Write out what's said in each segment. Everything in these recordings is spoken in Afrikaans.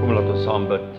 Kom, laat ons saam bid.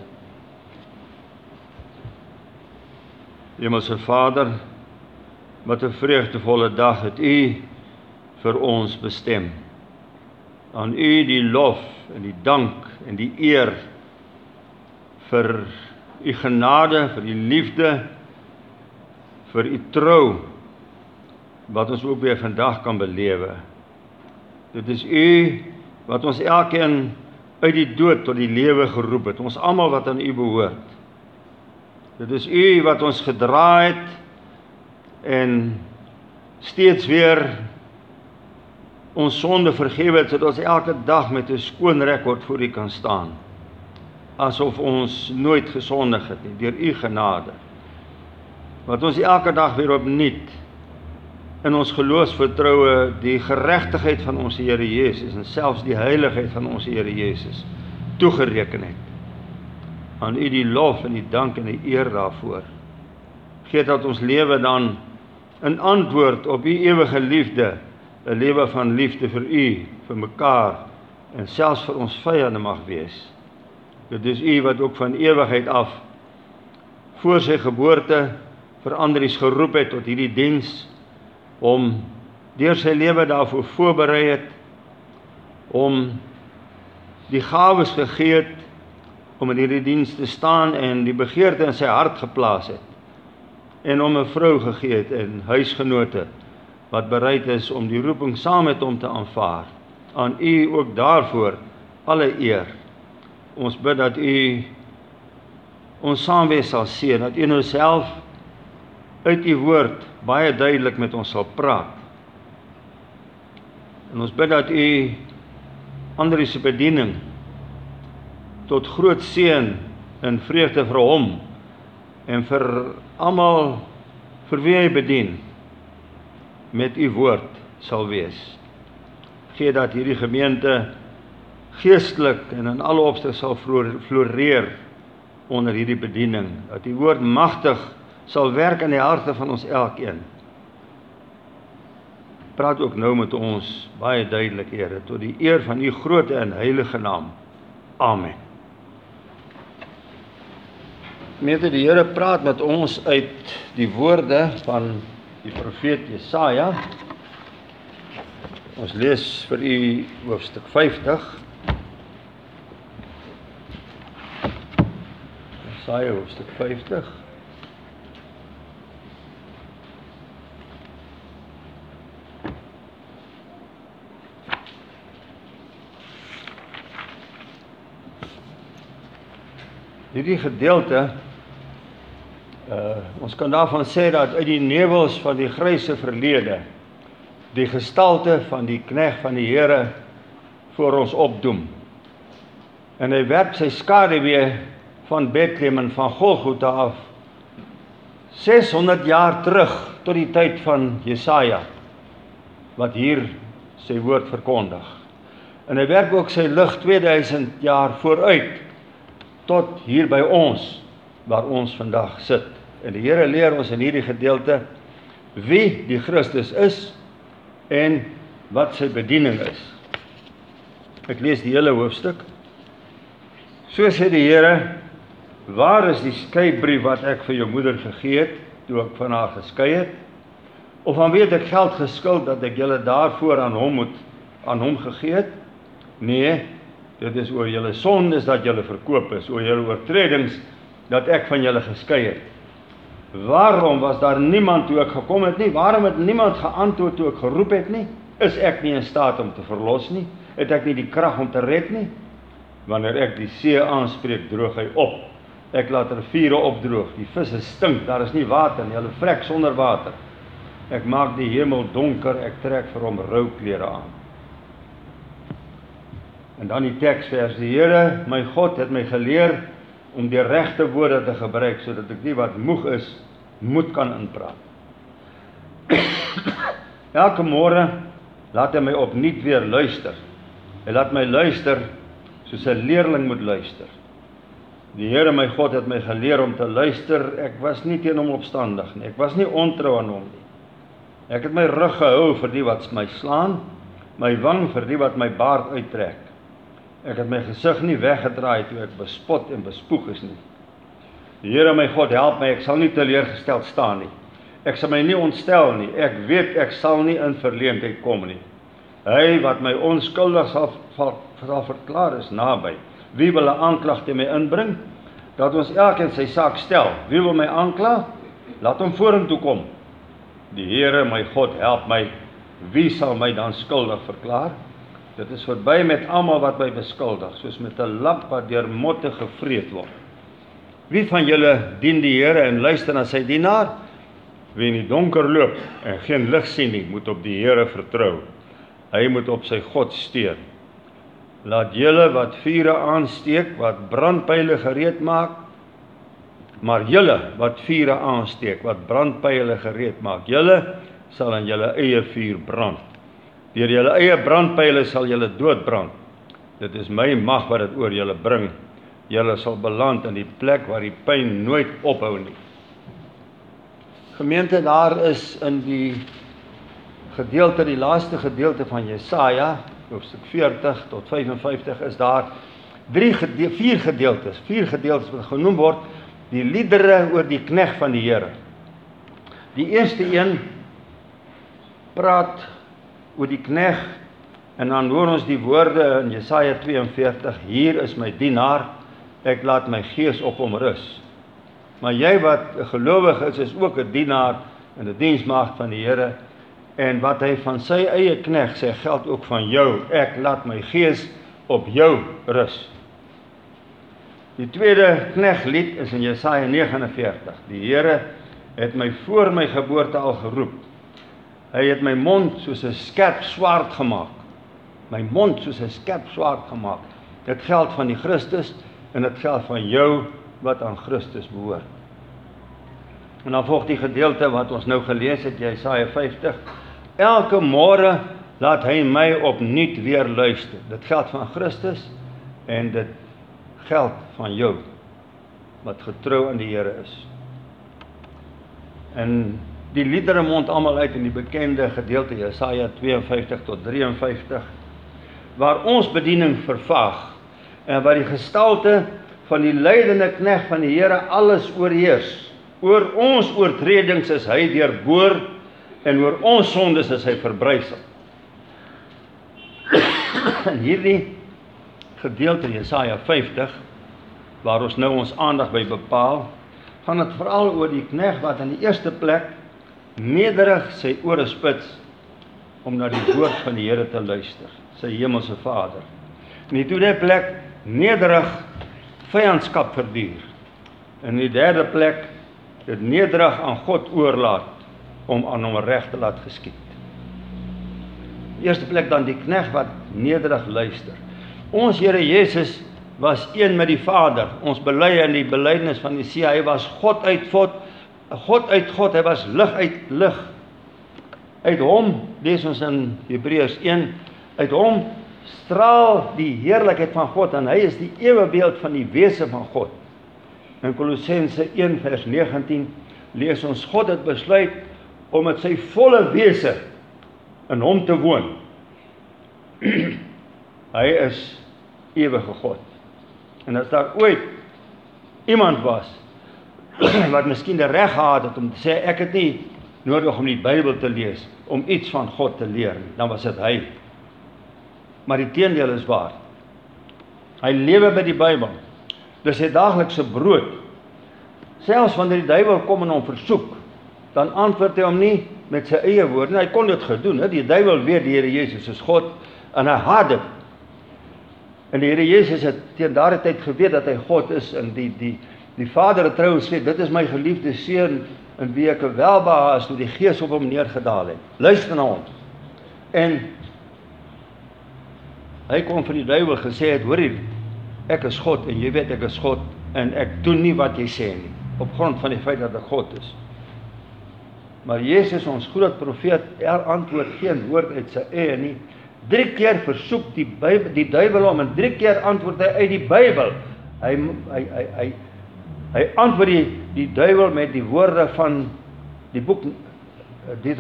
Hemelse Vader, wat 'n vreugdevolle dag het U vir ons bestem. Aan U die lof en die dank en die eer vir U genade, vir U liefde, vir U trou, wat ons ook weer vandag kan belewe. Dit is U wat ons elkeen uit die dood tot die lewe geroep het, ons almal wat aan U behoort. Dit is U wat ons gedra het en steeds weer ons sonde vergewe het, sodat ons elke dag met 'n skoon rekord voor U kan staan, asof ons nooit gesondig het nie, deur U genade, wat ons elke dag weer opnuut in ons geloofsvertroue die geregtigheid van ons Here Jesus en selfs die heiligheid van ons Here Jesus toegereken het. Aan U die lof en die dank en die eer daarvoor. Gee dat ons lewe dan in antwoord op U ewige liefde, 'n lewe van liefde vir U, vir mekaar en selfs vir ons vyande mag wees. Dit is U wat ook van ewigheid af voor sy geboorte vir Andries geroep het tot hierdie diens, om deur sy lewe daarvoor voorberei het, om die gawes gegee het, om in hierdie diens te staan en die begeerte in sy hart geplaas het, en om 'n vrou gegee het en huisgenote, wat bereid is om die roeping saam met hom te aanvaar. Aan U ook daarvoor alle eer. Ons bid dat U ons saamwees sal seën, dat U nou self uit U woord baie duidelik met ons sal praat. En ons bid dat U Andries se bediening tot groot seën en vreugde vir hom en vir almal vir wie hy bedien met U woord sal wees. Gee dat hierdie gemeente geestelik en in alle opsigte sal floreer onder hierdie bediening, dat U woord magtig sal werk in die harte van ons elkeen. Praat ook nou met ons baie duidelik, Here, tot die eer van U groote en heilige naam. Amen. Gemeente, die Here praat met ons uit die woorde van die profeet Jesaja. Ons lees vir U hoofstuk 50. Jesaja hoofstuk 50. Hierdie gedeelte, ons kan daarvan sê dat uit die nevels van die gryse verlede die gestalte van die knegt van die Here voor ons opdoem. En hy werp sy skaduwee van Bethlehem en van Golgotha af 600 jaar terug tot die tyd van Jesaja, wat hier sy woord verkondig. En hy werp ook sy lig 2000 jaar vooruit tot hier by ons, waar ons vandag sit. En die Here leer ons in hierdie gedeelte wie die Christus is en wat sy bediening is. Ek lees die hele hoofstuk. So sê die Here: waar is die skeybrief wat ek vir jou moeder gegee het, toe ek van haar geskei het? Of aan wie het ek geld geskuld, dat ek julle daarvoor aan hom gegee het? Nee, dit is oor julle sondes dat julle verkoop is, oor julle oortredings dat ek van julle geskei het. Waarom was daar niemand toe ek gekom het nie? Waarom het niemand geantwoord toe ek geroep het nie? Is ek nie in staat om te verlos nie? Het ek nie die krag om te red nie? Wanneer ek die see aanspreek, droog hy op. Ek laat riviere opdroog, die visse stink, daar is nie water nie, hulle vrek sonder water. Ek maak die hemel donker, ek trek vir hom rouklere aan. En dan die teksvers: die Here, my God, het my geleer om die regte woorde te gebruik, sodat ek die wat moeg is, moed kan inpraat. Elke môre laat hy my opnuut weer luister. Hy laat my luister soos 'n leerling moet luister. Die Here my God het my geleer om te luister. Ek was nie teen hom opstandig nie. Ek was nie ontrou aan hom nie. Ek het my rug gehou vir die wat my slaan, my wang vir die wat my baard uittrek. Ek het my gesig nie weggedraai toe ek bespot en bespoeg is nie. Die Here my God help my, ek sal nie teleurgesteld staan nie. Ek sal my nie ontstel nie, ek weet ek sal nie in verleentheid kom nie. Hy wat my onskuldig sal verklaar is naby. Wie wil 'n aanklag teen my inbring? Dat ons elkeen sy saak stel. Wie wil my aankla? Laat hom vorentoe kom. Die Here my God help my, wie sal my dan skuldig verklaar? Dit is verby met almal wat my beskuldig, soos met 'n lamp wat deur motte gevreet word. Wie van julle dien die Here en luister na sy dienaar? Wie in die donker loop en geen lig sien nie, moet op die Here vertrou. Hy moet op sy God steun. Laat julle wat vure aansteek, wat brandpyle gereed maak, maar julle wat vure aansteek, wat brandpyle gereed maak, julle sal in julle eie vuur brand. Deur julle eie brandpyle sal julle doodbrand. Dit is my mag wat dit oor julle bring. Julle sal beland in die plek waar die pyn nooit ophou nie. Gemeente, daar is in die gedeelte, die laaste gedeelte van Jesaja, hoofstuk 40 tot 55, is daar vier gedeeltes wat genoem word, die liedere oor die knegg van die Here. Die eerste een praat oor die knegg, en dan hoor ons die woorde in Jesaja 42, hier is my dienaar, ek laat my gees op hom rus. Maar jy wat 'n gelowige is ook 'n dienaar en 'n diensmaagd van die Here, en wat hy van sy eie knegg sê, geld ook van jou, ek laat my gees op jou rus. Die tweede knegglied is in Jesaja 49. Die Here het my voor my geboorte al geroep. Hy het my mond soos 'n skerp swaard gemaak. My mond soos 'n skerp swaard gemaak. Dit geld van die Christus en dit geld van jou wat aan Christus behoort. En dan volg die gedeelte wat ons nou gelees het, Jesaja 50. Elke môre laat hy my opnuut weer luister. Dit geld van Christus en dit geld van jou wat getrou aan die Here is. En die liedere mond almal uit in die bekende gedeelte Jesaja 52 tot 53, waar ons bediening vervaag en waar die gestalte van die lydende knegg van die Here alles oorheers. Oor ons oortredings is hy deurboor en oor ons sondes is hy verbrysel. En hierdie gedeelte Jesaja 50, waar ons nou ons aandag by bepaal, gaan dit veral oor die knegg wat in die eerste plek nederig sy ore spits om na die woord van die Here te luister, sy hemelse Vader. In die tweede plek nederig vyandskap verduur. In die derde plek dit nederig aan God oorlaat om aan hom reg te laat geskied. In die eerste plek dan die knegg wat nederig luister. Ons Here Jesus was een met die Vader. Ons bely in die belydenis van die See, hy was God uit God, hy was lig uit lig. Uit hom, lees ons in Hebreërs 1, uit hom straal die heerlikheid van God, en hy is die ewebeeld van die wese van God. In Kolossense 1 vers 19 lees ons, God het besluit om met sy volle wese in hom te woon. Hy is ewige God. En as daar ooit iemand was wat miskien die reg gehad het om te sê, ek het nie nodig om die Bybel te lees, om iets van God te leer, dan was dit hy. Maar die teendeel is waar. Hy lewe by die Bybel. Dis sy daaglikse brood. Selfs wanneer die duiwel kom en hom versoek, dan antwoord hy hom nie met sy eie woorde. Hy kon dit gedoen, hè? Die duiwel weet die Here Jesus is God, en hy haat dit. En die Here Jesus het teen daardie tyd geweet dat hy God is, en die Vader het trouens sê, dit is my geliefde seun, in wie ek welbehaag is, toe die Gees op hom neergedaal het. Luister na hom. En hy kon vir die duiwel gesê het, hoor hier, ek is God, en jy weet ek is God, en ek doen nie wat jy sê nie, op grond van die feit dat ek God is. Maar Jesus, ons groot profeet, antwoord geen woord uit sy eie nie. 3 keer versoek die duiwel hom, en 3 keer antwoord hy uit die Bybel. Hy antwoord die duiwel met die woorde van die boek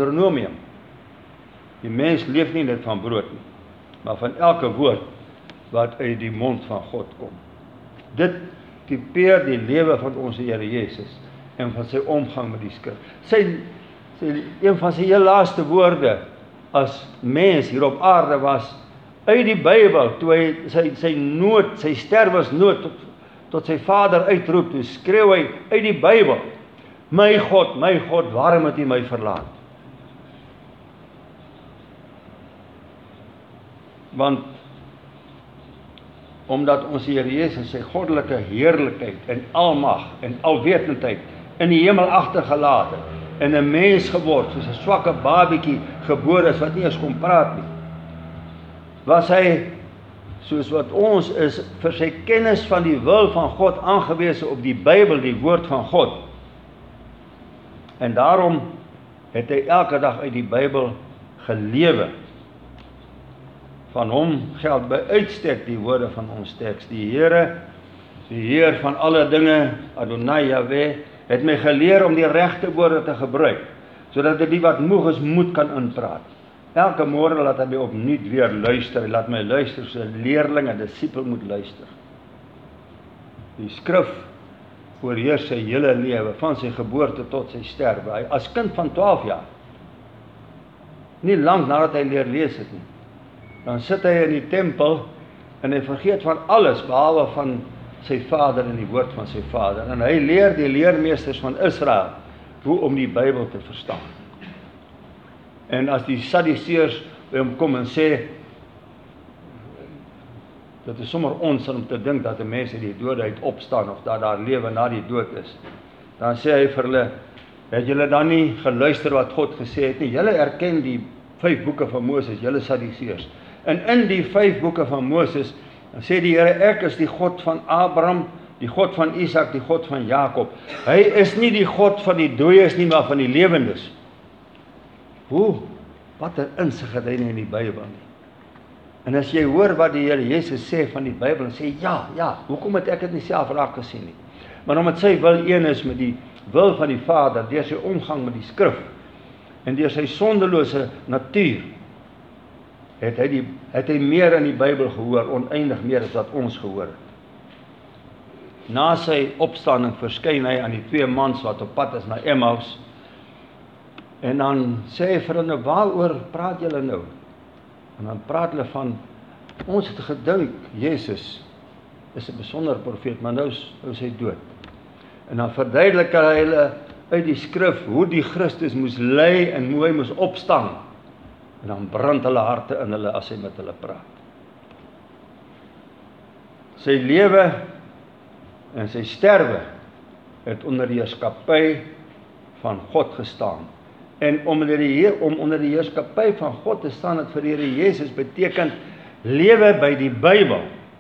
Deuteronomium. Die mens leef nie net van brood nie, maar van elke woord wat uit die mond van God kom. Dit typeer die lewe van ons Here Jesus en van sy omgang met die skrif. Een van sy heel laaste woorde as mens hier op aarde was uit die Bybel, toe hy sy sterwensnood tot sy Vader uitroep, toe skreeu hy uit die Bybel, my God, waarom het U my verlaat? Want omdat ons Here Jesus sy goddelike heerlikheid en almag en alwetendheid in die hemel agtergelaat het en 'n mens geword, soos 'n swakke babietjie gebore is wat nie eens kon praat nie, was hy, soos wat ons is, vir sy kennis van die wil van God aangewese op die Bybel, die woord van God. En daarom het hy elke dag uit die Bybel gelewe. Van hom geld by uitstek die woorde van ons teks. Die Heer van alle dinge, Adonai Yahweh, het my geleer om die regte woorde te gebruik, sodat die wat moeg is moed kan inpraat. Elke môre laat hy my opnuut weer luister, hy laat my luister soos 'n leerling en disipel moet luister. Die skrif oorheers sy hele lewe, van sy geboorte tot sy sterwe. Hy as kind van 12 jaar, nie lank nadat hy leer lees het nie, dan sit hy in die tempel en hy vergeet van alles behalwe van sy vader en die woord van sy vader. En hy leer die leermeesters van Israel hoe om die Bybel te verstaan. En as die Sadduseërs by hom kom en sê, dit is sommer onsin om te dink dat 'n mens uit die dode uit opstaan of dat daar lewe na die dood is, dan sê hy vir hulle, het julle dan nie geluister wat God gesê het nie? Julle erken die 5 boeke van Moses, julle Sadduseërs. En in die 5 boeke van Moses, dan sê die Here, ek is die God van Abraham, die God van Isak, die God van Jakob. Hy is nie die God van die dooies nie, maar van die lewendes. Wat 'n insig het hy nie in die Bybel nie. En as jy hoor wat die Here Jesus sê van die Bybel, en sê, ja, hoekom het ek dit nie self raak gesien nie? Maar omdat sy wil een is met die wil van die Vader, deur sy omgang met die skrif, en deur sy sondelose natuur, het hy meer in die Bybel gehoor, oneindig meer as wat ons gehoor het. Na sy opstanding verskyn hy aan die 2 mans wat op pad is na Emmaus, en dan sê hy vir hulle, waaroor praat julle nou? En dan praat hulle van, ons het gedink, Jezus is 'n besondere profeet, maar nou is hy dood. En dan verduidelik hy hulle uit die skrif, hoe die Christus moes ly en hoe hy moes opstaan. En dan brand hulle harte in hulle as hy met hulle praat. Sy lewe en sy sterwe het onder die heerskappy van God gestaan. En om onder die heerskappy van God te staan, het vir die Here Jesus beteken lewe by die Bybel.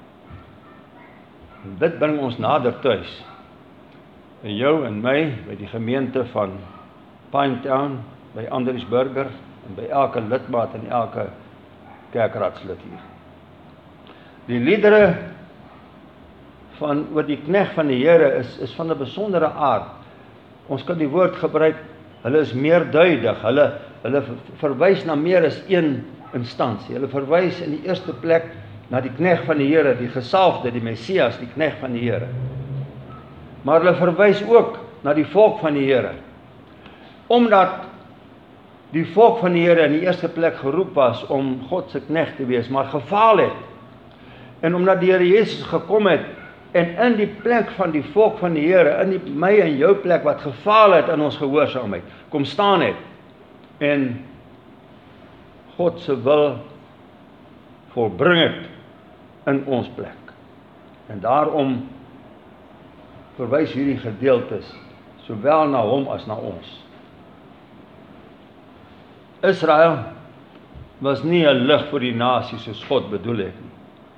En dit bring ons nader tuis. By jou en my, by die gemeente van Pinetown, by Andriesburger, en by elke lidmaat en elke kerkraadslid hier. Die liedere oor die knegt van die Here is van 'n besondere aard. Ons kan die woord gebruik, hulle is meerduidig, hulle verwys na meer as een instansie. Hulle verwys in die eerste plek na die knegt van die Here, die gesalfde, die Messias, die knegt van die Here. Maar hulle verwys ook na die volk van die Here. Omdat die volk van die Here in die eerste plek geroep was om God se knegt te wees, maar gefaal het. En omdat die Here Jesus gekom het, en in die plek van die volk van die Here, in die my en jou plek wat gefaal het in ons gehoorsaamheid, kom staan het, en God se wil volbring het in ons plek. En daarom verwys hierdie gedeeltes sowel na hom as na ons. Israel was nie 'n lig vir die nasie soos God bedoel het nie.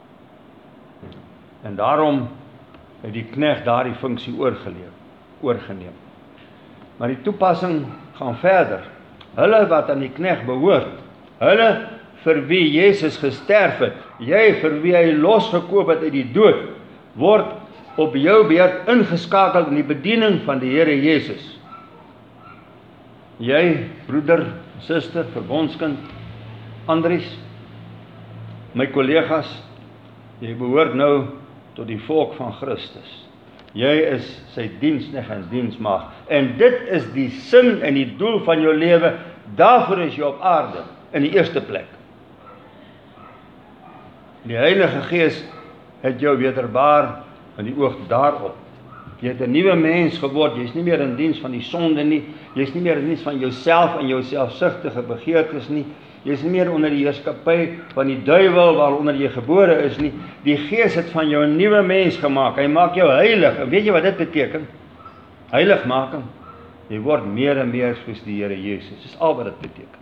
En daarom het die knegt daardie funksie oorgeneem. Maar die toepassing gaan verder. Hulle wat aan die knegt behoort, hulle vir wie Jesus gesterf het, jy vir wie hy losgekoop het uit die dood, word op jou beurt ingeskakel in die bediening van die Here Jesus. Jy, broeder, suster, verbondskind, Andries, my kollegas, Jy behoort nou tot die volk van Christus. Jy is sy diensknegt en diensmaagd. En dit is die sin en die doel van jou lewe. Daarvoor is jy op aarde, in die eerste plek. Die Heilige Gees het jou wederbaar in die oog daarop. Jy het 'n nuwe mens geword, jy's nie meer in diens van die sonde nie, jy's nie meer in diens van jouself en jou selfsugtige begeertes nie, jy's nie meer onder die heerskappy van die duiwel waaronder jy gebore is nie. Die Gees het van jou 'n nuwe mens gemaak, hy maak jou heilig. En weet jy wat dit beteken? Heiligmaking. Jy word meer en meer soos die Here Jesus, dis al wat dit beteken.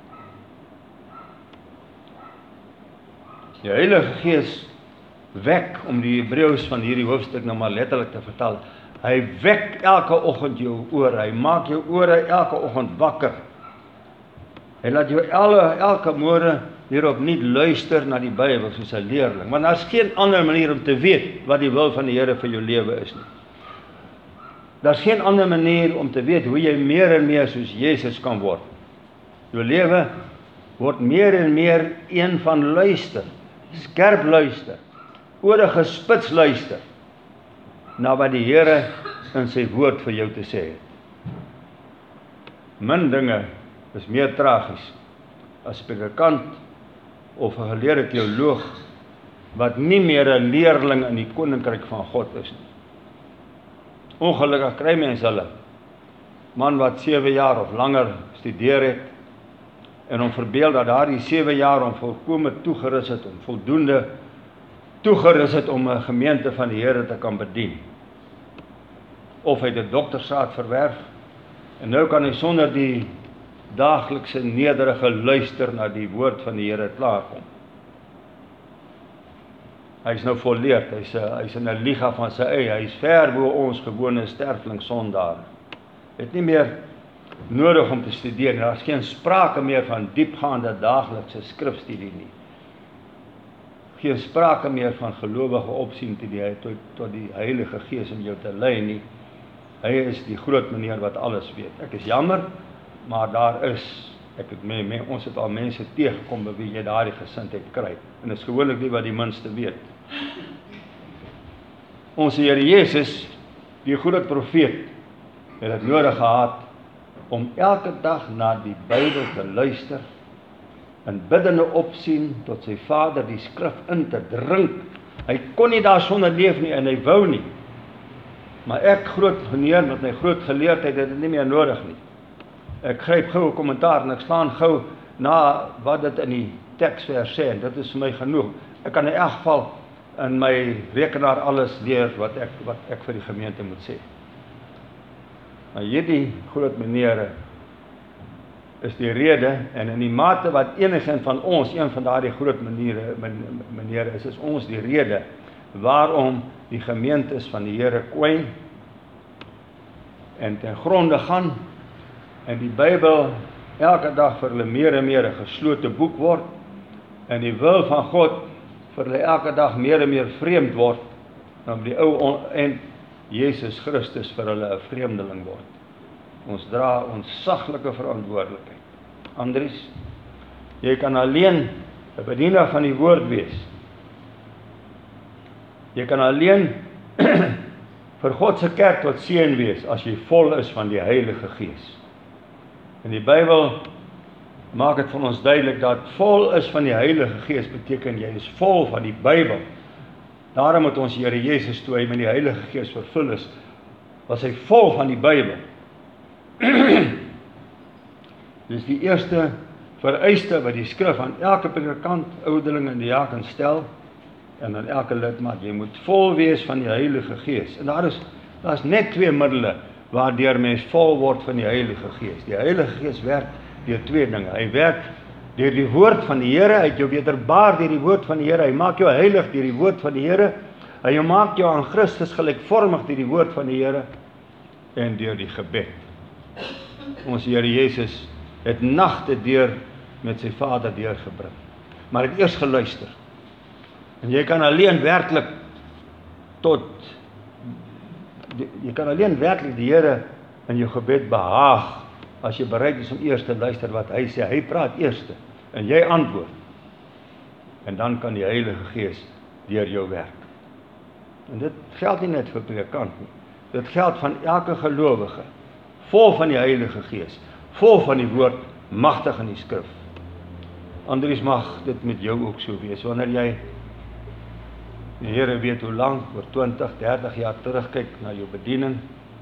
Die Heilige Gees wek, om die Hebreëus van hierdie hoofstuk nou maar letterlik te vertaal, hy wek elke oggend jou ore, hy maak jou ore elke oggend wakker. Hy laat jou elke môre weer opnuut luister na die Bybel soos 'n leerling, want daar's geen ander manier om te weet wat die wil van die Here vir jou lewe is nie. Daar's geen ander manier om te weet hoe jy meer en meer soos Jesus kan word. Jou lewe word meer en meer een van luister, skerp luister, ore gespits luister na wat die Here in sy woord vir jou te sê het. Min dinge is meer tragies as 'n predikant of 'n geleerde teoloog wat nie meer 'n leerling in die koninkryk van God is nie. Ongelukkig kry mense hulle, man wat 7 jaar of langer studeer het en hom verbeel dat daardie 7 jaar hom volkome toegerus het, om voldoende toegerus het om 'n gemeente van die Here te kan bedien. Of hy het 'n doktorsgraad verwerf en nou kan hy sonder die daaglikse nederige luister na die woord van die Here klaarkom. Hy is nou volleerd, hy's in 'n liga van sy eie, hy is ver bo ons gewone sterfling sondaar. Hy het nie meer nodig om te studeer, daar is geen sprake meer van diepgaande daaglikse skrifstudie nie. Geen sprake meer van gelowige opsien tot die Heilige Gees om jou te lei nie. Hy is die groot meneer wat alles weet. Ek is jammer, maar daar is, ons het al mense teëgekom by wie jy daardie gesindheid kry. En dit is gewoonlik nie wat die minste weet. Ons Here Jesus, die groot profeet, het dit nodig gehad om elke dag na die Bybel te luister, in biddende opsien tot sy Vader die skrif in te drink. Hy kon nie daar sonder leef nie en hy wou nie. Maar ek, groot meneer met my groot geleerdheid, het dit nie meer nodig nie. Ek gryp gou 'n kommentaar en ek slaan gou na wat dit in die teksvers sê en dit is vir my genoeg. Ek kan in elk geval in my rekenaar alles leer wat ek vir die gemeente moet sê. Maar hierdie groot menere is die rede, en in die mate wat enigeen van ons, een van daardie groot menere is ons die rede waarom die gemeentes van die Here kwyn en ten gronde gaan en die Bybel elke dag vir hulle meer en meer 'n geslote boek word en die wil van God vir hulle elke dag meer en meer vreemd word, om die ou en Jesus Christus vir hulle 'n vreemdeling word. Ons dra ontsaglike verantwoordelikheid. Andries, jy kan alleen 'n bediener van die woord wees. Jy kan alleen vir God se kerk tot seën wees as jy vol is van die Heilige Gees. En die Bybel maak dit vir ons duidelik dat vol is van die Heilige Gees beteken jy is vol van die Bybel. Daarom het ons Here Jesus, toe hy met die Heilige Gees vervul is, was hy vol van die Bybel. Dis die eerste vereiste wat die skrif aan elke predikant, ouderling en diaken stel, en aan elke lidmaat, jy moet vol wees van die Heilige Gees. En daar is net 2 middele waardeur mens vol word van die Heilige Gees. Die Heilige Gees werk deur 2 dinge. Hy werk deur die woord van die Here, hy het jou wederbaar deur die woord van die Here, hy maak jou heilig deur die woord van die Here, hy maak jou aan Christus gelykvormig deur die woord van die Here, en deur die gebed. Ons Here Jesus het nagte deur met sy Vader deurgebring, maar het eers geluister. En jy kan alleen werklik die Here in jou gebed behaag, as jy bereid is om eers te luister wat hy sê. Hy praat eerste, en jy antwoord. En dan kan die Heilige Gees deur jou werk. En dit geld nie net vir predikant nie. Dit geld van elke gelowige, vol van die Heilige Gees, vol van die woord, magtig in die skrif. Andries, mag dit met jou ook so wees, wanneer jy, die Here weet hoe lank, oor 20, 30 jaar terugkyk na jou bediening,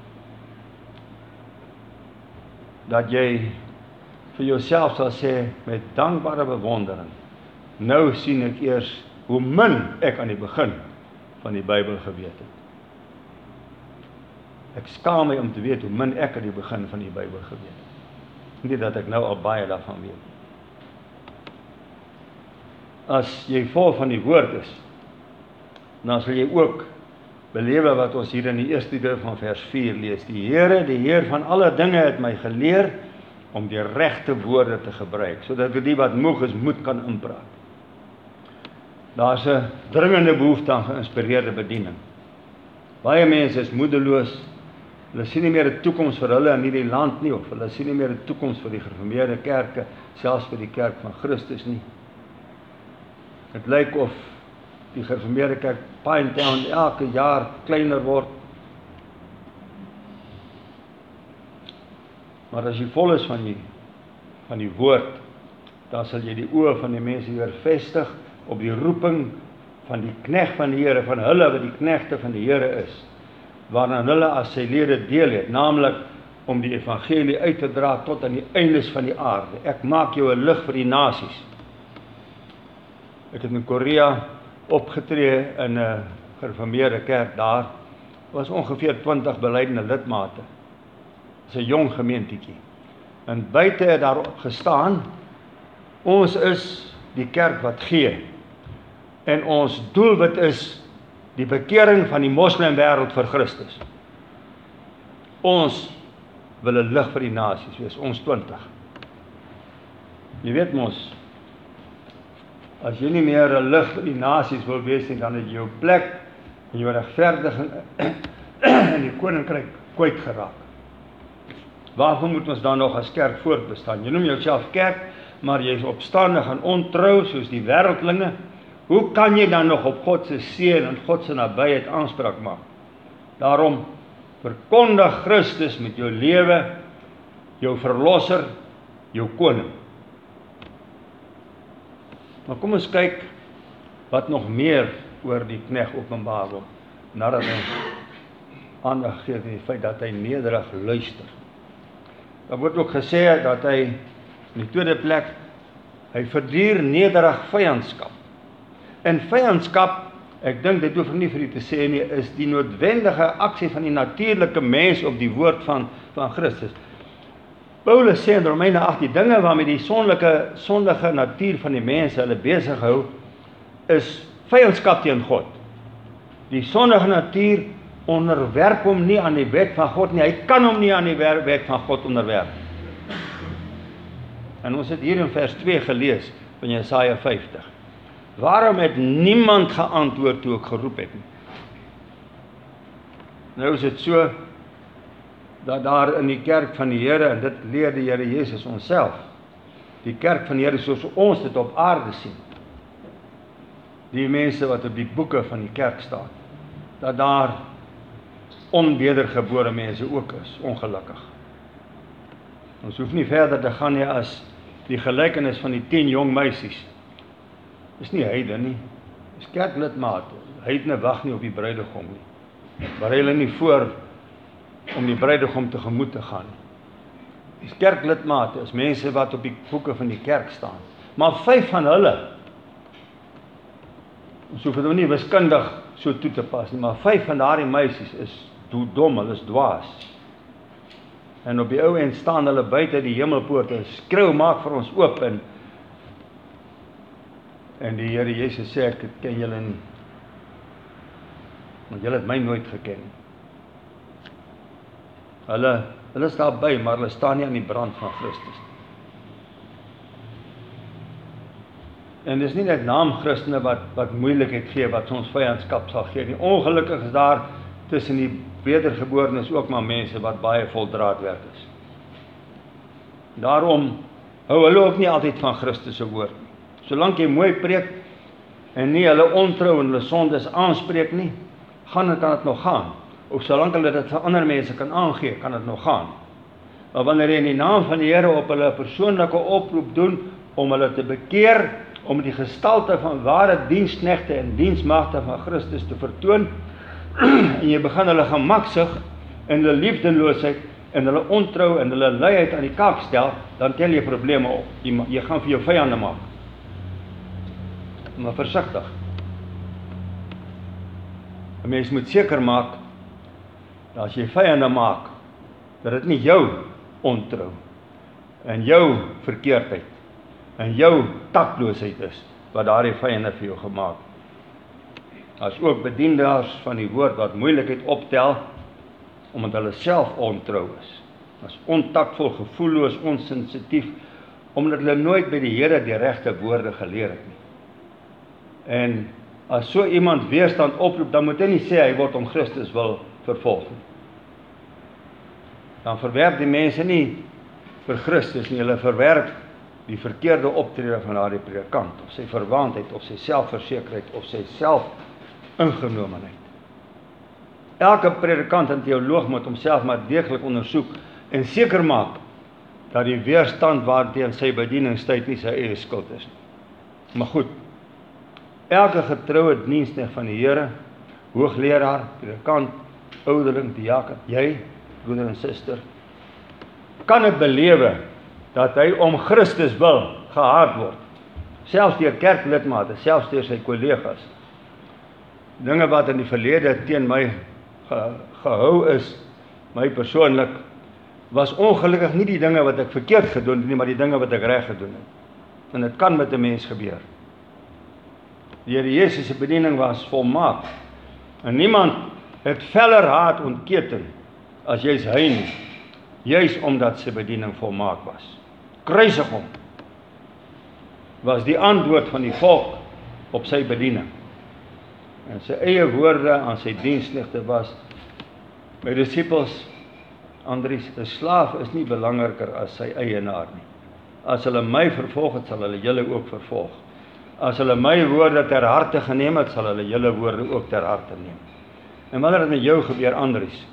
dat jy vir jouself sal sê, met dankbare bewondering, nou sien ek eers hoe min ek aan die begin van die Bybel geweet het. Ek skaam my om te weet hoe min ek aan die begin van die Bybel geweet het. Nie dat ek nou al baie daarvan weet. As jy vol van die woord is, dan sal jy ook belewe wat ons hier in die eerste deel van vers 4 lees. Die Heer van alle dinge het my geleer om die regte woorde te gebruik, sodat die wat moeg is, moed kan inpraat. Daar's 'n dringende behoefte aan geïnspireerde bediening. Baie mense is moedeloos, hulle sien nie meer 'n toekoms vir hulle in hierdie land nie, of hulle sien nie meer 'n toekoms vir die gereformeerde kerke, selfs vir die kerk van Christus nie. Dit lyk of die gereformeerde kerk Pinetown elke jaar kleiner word. Maar as jy vol is van die woord, dan sal jy die oë van die mense weer vestig op die roeping van die knegt van die Here, van hulle wat die knegte van die Here is, waaraan hulle as sy lede deel het, naamlik om die evangelie uit te dra tot aan die eindes van die aarde. Ek maak jou 'n lig vir die nasies. Ek het in Korea opgetree in 'n gereformeerde kerk daar, was ongeveer 20 beleidende lidmate. Dit is 'n jong gemeentietjie. En buite het daar gestaan, ons is die kerk wat gee. En ons doelwit is die bekering van die moslimwêreld vir Christus. Ons wil 'n lig vir die nasies wees, ons 20. Jy weet mos, as jy nie meer 'n lig vir die nasies wil wees nie, dan het jy jou plek en jou regverdiging in die koninkryk kwyt geraak. Waarvoor moet ons dan nog as kerk voortbestaan? Jy noem jouself kerk, maar jy is opstandig en ontrou soos die wêreldlinge. Hoe kan jy dan nog op God se seën en God se nabyheid aanspraak maak? Daarom verkondig Christus met jou lewe, jou verlosser, jou koning. Maar kom ons kyk wat nog meer oor die knegt openbaar word, nadat hy aandag gee aan die feit dat hy nederig luister. Daar word ook gesê dat hy, in die tweede plek, hy verduur nederig vyandskap. En vyandskap, ek dink dit hoef ek nie vir u te sê nie, is die noodwendige aksie van die natuurlike mens op die woord van Christus. Paulus sê in Romeine 8, die dinge waarmee die sondige natuur van die mense hulle besig hou, is vyandskap teen God. Die sondige natuur onderwerp hom nie aan die wet van God nie, hy kan hom nie aan die wet van God onderwerp. En ons het hier in vers 2 gelees van Jesaja 50. Waarom het niemand geantwoord toe ek geroep het nie? Nou is dit so, dat daar in die kerk van die Here, en dit leer die Here Jesus onsself, die kerk van die Here soos ons dit op aarde sien, die mense wat op die boeke van die kerk staan, dat daar onwedergebore mense ook is, ongelukkig. Ons hoef nie verder te gaan nie as die gelykenis van die 10 jong meisies. Is nie heiden nie, is kerklidmate. Heidene wag nie op die bruidegom nie. Maar hulle nie voor om die bruidegom tegemoet te gaan. Is kerklidmate, is mense wat op die boeke van die kerk staan. Maar 5 van hulle, ons hoef dit nie wiskundig so toe te pas nie, maar 5 van daardie meisies is dom, hulle is dwaas. En op die ou end staan hulle buite die hemelpoort en skreeu, maak vir ons oop, en die Here Jesus sê, ek ken julle nie, want julle het my nooit geken. Hulle is daarby, maar hulle staan nie aan die brand van Christus. En dis nie net naam-Christene wat moeilikheid gee, wat ons vyandskap sal gee nie. Ongelukkig is daar tussen die wedergeborenes ook maar mense wat baie vol draadwerk is. Daarom hou hulle ook nie altyd van Christus se woord nie. Solank jy mooi preek, en nie hulle ontrou en hulle sondes aanspreek nie, kan dit nog gaan. Of solank hulle dit vir ander mense kan aangee, kan dit nog gaan. Maar wanneer jy in die naam van die Here op hulle 'n persoonlike oproep doen, om hulle te bekeer, om die gestalte van ware diensknegte en diensmagte van Christus te vertoon, en jy begin hulle gemaksig in hulle liefdeloosheid, en hulle ontrou en hulle luiheid aan die kaak stel, dan tel jy probleme op. Jy gaan vir jou vyande maak. Maar versigtig. 'n Mens moet seker maak, dat as jy vyande maak, dat dit nie jou ontrou, en jou verkeerdheid, en jou takloosheid is, wat daardie vyande vir jou gemaak. As ook bedienaars van die woord wat moeilikheid optel, omdat hulle self ontrou is. As ontaktvol, gevoelloos, onsensitief, omdat hulle nooit by die Here die regte woorde geleer het nie. En as so iemand weerstand oproep, dan moet hy nie sê hy word om Christus wil vervolg nie. Dan verwerp die mense nie vir Christus nie, hulle verwerp die verkeerde optrede van daardie predikant, of sy verwaandheid, of sy selfversekerheid, of sy selfingenomenheid. Elke predikant en teoloog moet homself maar deeglik ondersoek en seker maak dat die weerstand waarteen sy bedieningstyd nie sy eie skuld is nie. Maar goed, elke getroue diensknegt van die Here, hoogleraar, predikant, ouderling, diaken, jy, broeder en suster, kan dit belewe dat hy om Christus wil gehaat word, selfs deur kerklidmate, selfs deur sy kollegas. Dinge wat in die verlede teen my gehou is, my persoonlik, was ongelukkig nie die dinge wat ek verkeerd gedoen het nie, maar die dinge wat ek reg gedoen het. En dit kan met 'n mens gebeur. Die Here Jesus se bediening was volmaak, en niemand het feller haat ontketen as jy's hy nie, juis omdat sy bediening volmaak was. Kruisig hom, was die antwoord van die volk op sy bediening. En sy eie woorde aan sy diensknegte was, my disippels, Andries, 'n slaaf is nie belangriker as sy eienaar nie. As hulle my vervolg het, sal hulle julle ook vervolg. As hulle my woorde ter harte geneem het, sal hulle julle woorde ook ter harte neem. En wanneer het met jou gebeur, Andries,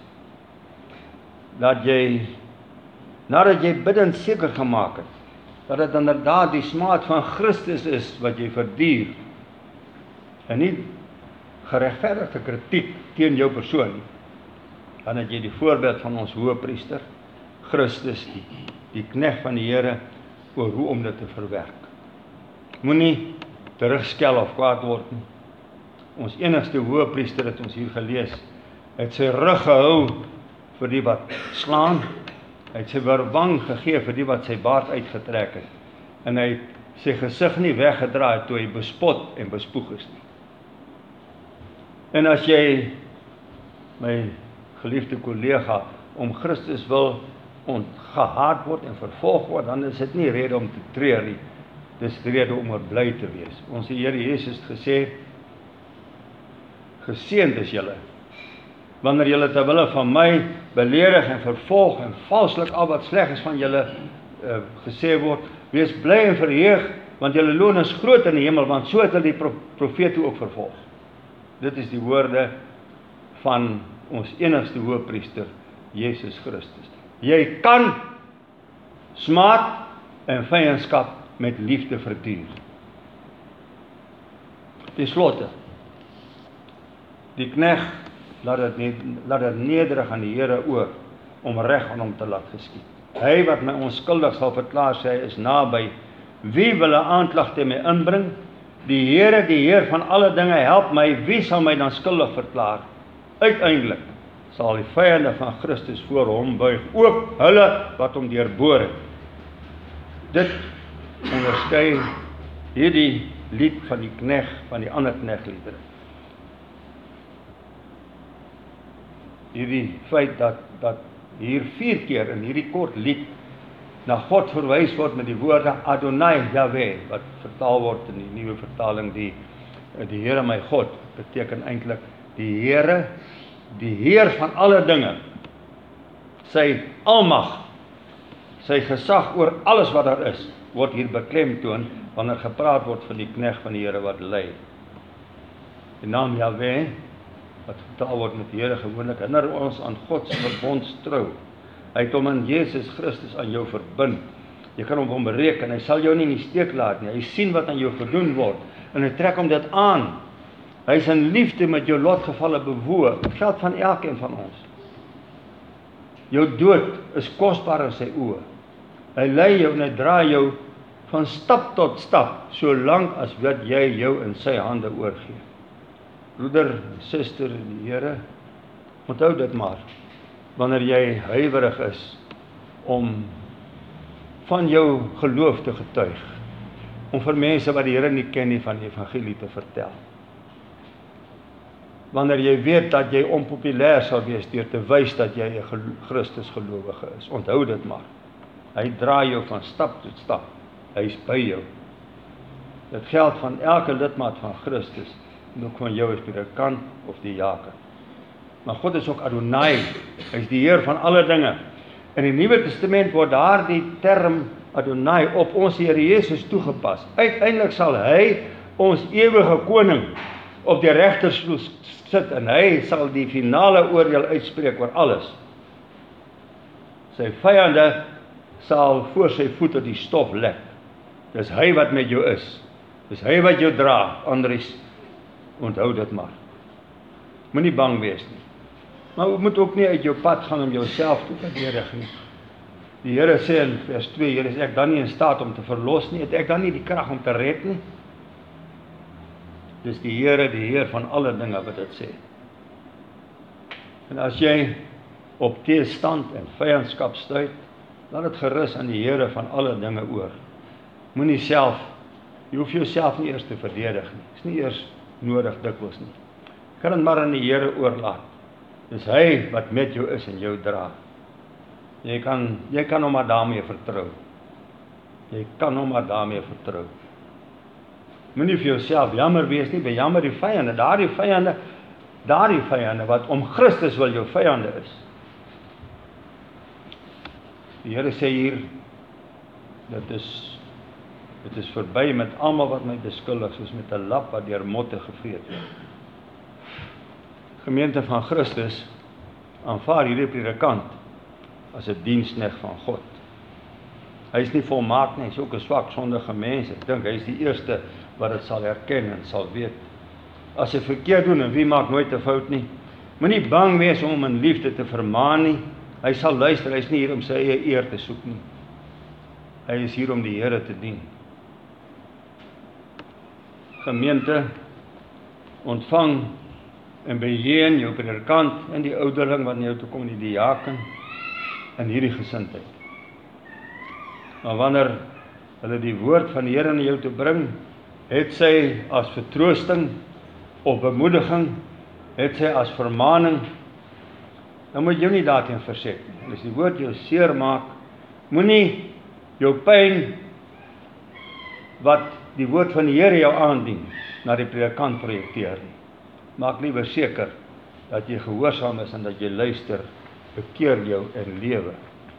dat jy, nadat jy bidend seker gemaak het, dat dit inderdaad die smaad van Christus is wat jy verduur, en nie geregverdigde kritiek teen jou persoon nie, dan het jy die voorbeeld van ons hoëpriester, Christus, die knegt van die Here, oor hoe om dit te verwerk. Moenie terugskel of kwaad word nie. Ons enigste hoëpriester, het ons hier gelees, het sy rug gehou vir die wat slaan, hy het sy wang gegee vir die wat sy baard uitgetrek het, en hy het sy gesig nie weggedraai toe hy bespot en bespoeg is nie. En as jy, my geliefde kollega, om Christus wil gehaat word en vervolg word, dan is dit nie rede om te treur nie, dis rede om er bly te wees. Ons Here Jesus het gesê, geseënd is julle, wanneer julle ter wille van my beledig en vervolg en valslik al wat sleg is van julle gesê word, wees bly en verheug, want julle loon is groot in die hemel, want so het hulle die profete ook vervolg. Dit is die woorde van ons enigste hoëpriester, Jesus Christus. Jy kan smaad en vyandskap met liefde verduur. Ten slotte, die knegt laat dit nederig aan die Here oor, om reg aan hom te laat geskied. Hy wat my onskuldig sal verklaar, sê hy is naby. Wie wil 'n aanklag teen my inbring? Die Heer van alle dinge help my, wie sal my dan skuldig verklaar? Uiteindelik sal die vyande van Christus voor hom buig, ook hulle wat hom deurboor het. Dit onderskei hierdie lied van die knegt van die ander knegtliedere. Hierdie feit dat hier 4 keer in hierdie kort lied na God verwys word met die woorde Adonai, Yahweh, wat vertaal word in die nuwe vertaling, die Here my God, beteken eintlik die Here, die Heer van alle dinge, sy almag, sy gesag oor alles wat daar is, word hier beklemtoon, wanneer gepraat word van die knegt van die Here wat lei. Die naam Jahweh, wat vertaal word met die Here gewoonlik, herinner ons aan God se verbondstrou. Hy het hom in Jesus Christus aan jou verbind. Jy kan op hom bereken, hy sal jou nie in die steek laat nie. Hy sien wat aan jou gedoen word, en hy trek hom dit aan. Hy is in liefde met jou lotgevalle bewoog. Dit geld van elkeen van ons. Jou dood is kosbaar in sy oë. Hy lei jou en hy draai jou van stap tot stap, solank as wat jy jou in sy hande oorgee. Broeder, suster in die Here, onthou dit maar, wanneer jy huiwerig is om van jou geloof te getuig, om vir mense wat die Here nie ken nie van die evangelie te vertel. Wanneer jy weet dat jy onpopulêr sal wees deur te wys dat jy 'n Christus gelowige is, onthou dit maar. Hy draai jou van stap tot stap. Hy is by jou. Dit geld van elke lidmaat van Christus, en ook van jou as predikant of die diaken. Maar God is ook Adonai, hy is die Heer van alle dinge. In die Nuwe Testament word daardie term Adonai op ons Here Jesus toegepas. Uiteindelik sal hy, ons ewige koning, op die regterstoel sit, en hy sal die finale oordeel uitspreek oor alles. Sy vyande sal voor sy voete die stof lek. Dis hy wat met jou is. Dis hy wat jou dra, Andries. Onthou dit maar. Moenie bang wees nie. Maar jy moet ook nie uit jou pad gaan om jouself te verdedig nie. Die Here sê in vers 2, Here, is ek dan nie in staat om te verlos nie? Het ek dan nie die krag om te red nie? Dis die Heer van alle dinge wat dit sê. En as jy op teestand en vyandskap stuit, laat dit gerus aan die Here van alle dinge oor. Moenie self, jy hoef jouself nie eers te verdedig nie. Is nie eers nodig dikwels nie. Kan dit maar aan die Here oorlaat. Dis hy wat met jou is en jou dra. Jy kan hom maar daarmee vertrou. Jy kan hom maar daarmee vertrou. Moenie vir jouself jammer wees nie, bejammer die vyande, daardie vyande wat om Christus wil jou vyande is. Die Here sê hier, dit is verby met almal wat my beskuldig, soos met 'n lap wat deur motte gevreet word. Gemeente van Christus aanvaar hierdie predikant as 'n diensknegt van God. Hy is nie volmaak nie, hy is ook 'n swak, sondige mens. Ek dink hy is die eerste wat dit sal herken en sal weet. As hy verkeerd doen, en wie maak nooit 'n fout nie, moenie bang wees om hom in liefde te vermaan nie. Hy sal luister, hy is nie hier om sy eie eer te soek nie. Hy is hier om die Here te dien. Gemeente, ontvang en beheer jou predikant en die ouderling wat na jou toe kom, die diaken, in hierdie gesindheid. Maar wanneer hulle die woord van die Here na jou toe bring, het sy as vertroosting of bemoediging, het sy as vermaning, dan moet jy nie daarteen verset nie. En as die woord jou seer maak, moenie jou pyn wat die woord van die Here jou aandien, na die predikant projekteer nie. Maak liewer seker dat jy gehoorsaam is en dat jy luister, bekeer jou en lewe.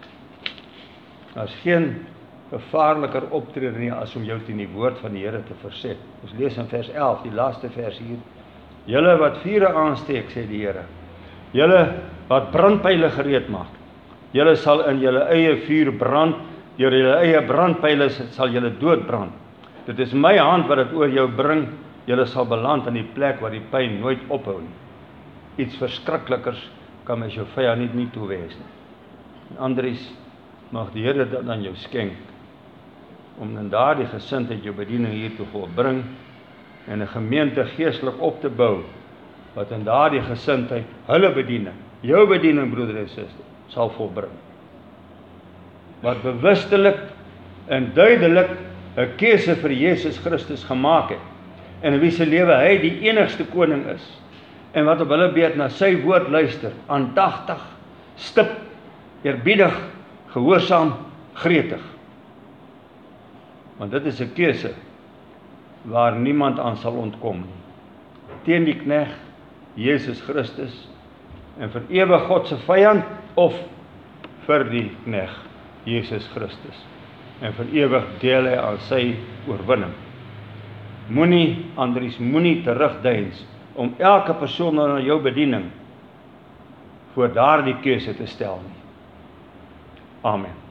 Daar is geen gevaarliker optrede nie as om jou teen die woord van die Here te verset. Ons lees in vers 11, die laaste vers hier. Julle wat vure aansteek, sê die Here. Julle wat brandpyle gereed maak. Julle sal in julle eie vuur brand, deur julle eie brandpyle sal julle doodbrand. Dit is my hand wat dit oor jou bring. Julle sal beland in die plek waar die pyn nooit ophou nie. Iets verskriklikers kan mens jou vyand nie toewees nie. En Andries, mag die Here dit aan jou skenk, om in daardie gesindheid jou bediening hier te volbring, en 'n gemeente geestelik op te bou, wat in daardie gesindheid hulle bediening, jou bediening, broeder en suster, sal volbring. Wat bewustelik en duidelik 'n keuse vir Jesus Christus gemaak het, en in wie se lewe hy die enigste koning is, en wat op hulle beurt na sy woord luister, aandagtig, stip, eerbiedig, gehoorsaam, gretig. Want dit is 'n keuse waar niemand aan sal ontkom nie. Teen die knegt Jesus Christus, en vir ewig God se vyand, of vir die knegt Jesus Christus, en vir ewig deel hy aan sy oorwinning. Moenie, Andries, moenie terugdeins om elke persoon na jou bediening voor daardie keuse te stel nie. Amen.